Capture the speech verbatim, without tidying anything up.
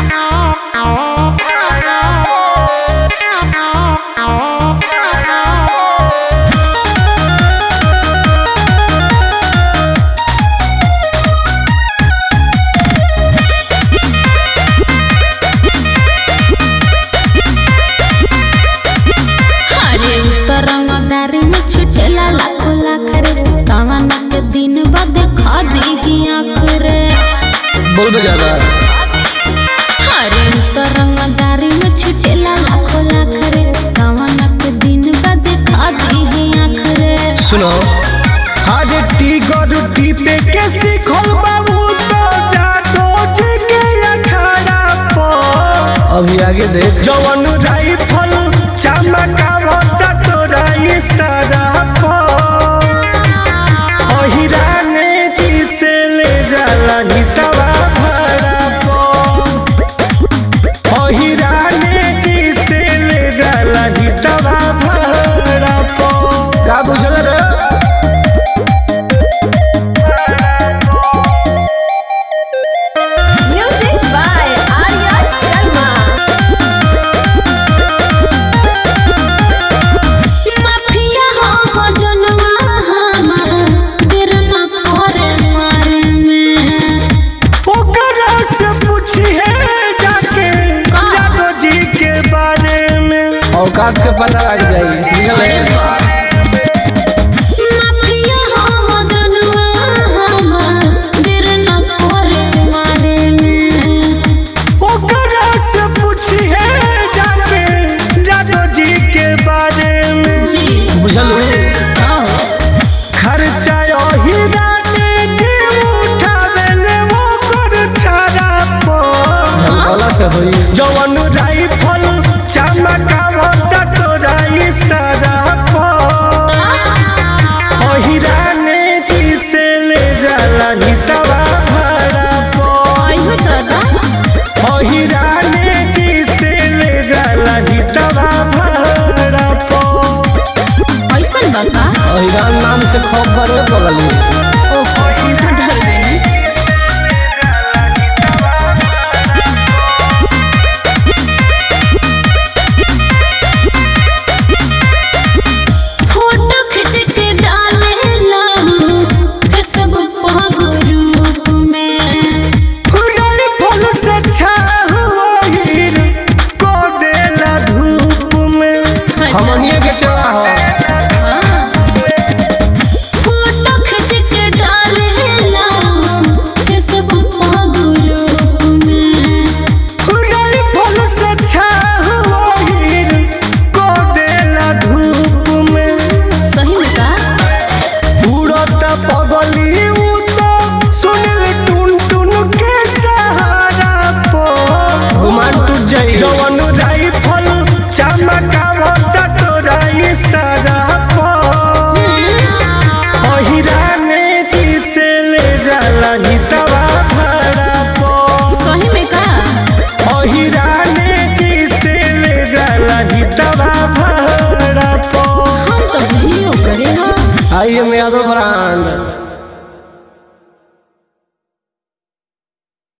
बोल दो ज्यादा। हरे तरंगदारी में छुटेला लाखों लाख रे, कवना के दिन बाद खा दी आँख रे। सुनो आज टीगर टीपे के सिखल बाबू तो जादो जी के अखाड़ा पर अभी आगे देख जवन राइफल चमकावता तोरा इशारा पर अहिराने जी से ले जाला हितवा भरा पर अहिराने जी से ले जाला हितवा भरा पर का बुझल रे। Music by Arya Sharma. Mafia हो जनवा हमार, देर न करे मारे में। ओकरा से पूछिए जाके जादो जी के बारे में औकात के पता लग जाई बुझल है। माफिया हो जनवा हमार, देर न करे मारे में। ओकरा से पूछिए जाके जादो जी के बारे में जी बुझल खर्चा हिराने जी उठावेले ओकर छाड़ा पर झमकला से होई। जवन राइफल चमकावता तोरा इशारा पर अहिराने जी से ले जाला हितवा भरा पर आइहो दादा अहिराने जी से ले जाला हितवा भरा पर ऐसन बता। अहिरान नाम से खबर